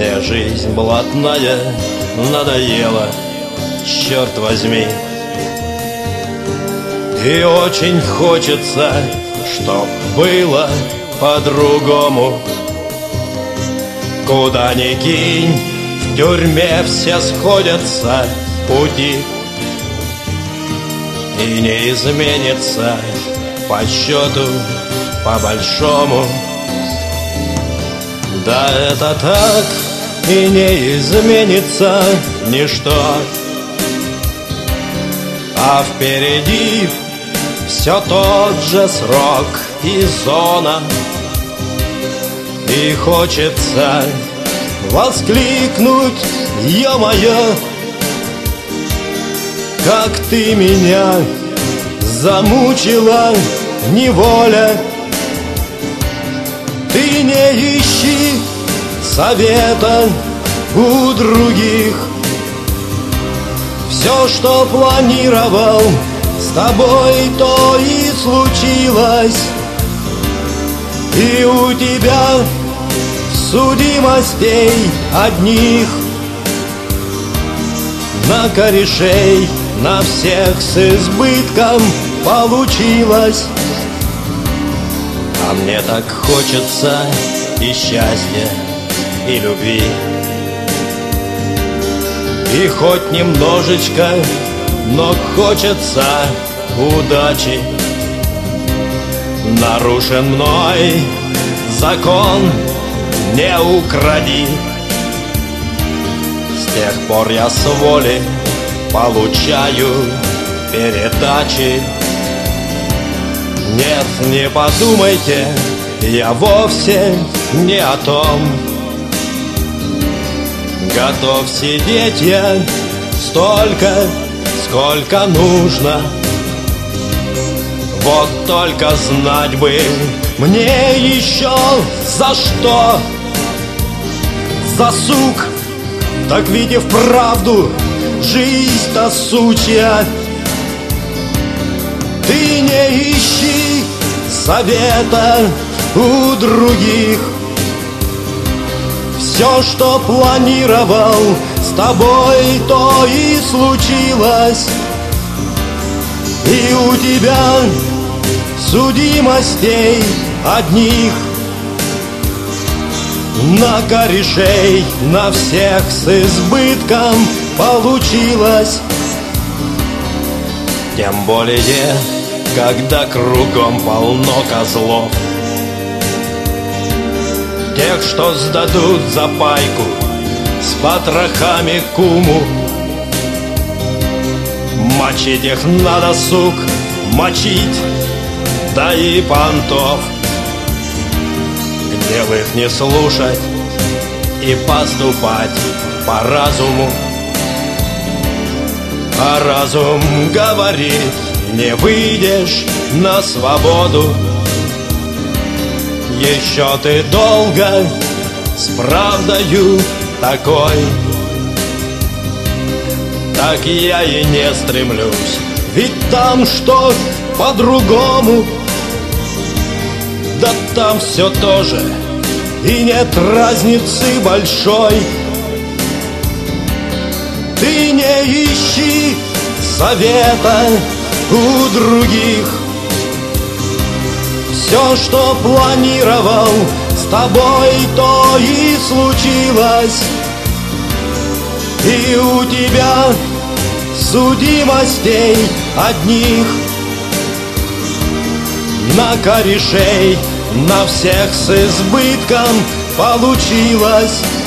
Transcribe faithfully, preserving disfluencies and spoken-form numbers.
Мне жизнь блатная надоела, черт возьми. И очень хочется, чтоб было по-другому. Куда ни кинь, в тюрьме все сходятся пути. И не изменится по счету, по большому. Да это так, и не изменится ничто. А впереди все тот же срок и зона. И хочется воскликнуть: ё-моё, как ты меня замучила, неволя. Ты не ищи совета у других. Все, что планировал с тобой, то и случилось. И у тебя судимостей одних на корешей, на всех с избытком получилось. А мне так хочется и счастья, и любви, и хоть немножечко, но хочется удачи. Нарушен мной закон «не укради». С тех пор я с воли получаю передачи. Нет, не подумайте, я вовсе не о том. Готов сидеть я столько, сколько нужно. Вот только знать бы мне еще за что. За сук, так ведь и вправду жизнь-то сучья. Ты не ищи совета у других. Все, что планировал с тобой, то и случилось. И у тебя судимостей одних на корешей, на всех с избытком получилось. Тем более, когда кругом полно козлов, тех, что сдадут за пайку с потрохами куму. Мочить их надо, сук, мочить, да и понтов. Гнев их не слушать и поступать по разуму. А разум говорит: не выйдешь на свободу. Еще ты долго с правдою такой. Так я и не стремлюсь, ведь там что по-другому. Да там все то же, и нет разницы большой. Ты не ищи совета у других. Все, что планировал с тобой, то и случилось. И у тебя судимостей одних на корешей, на всех с избытком получилось.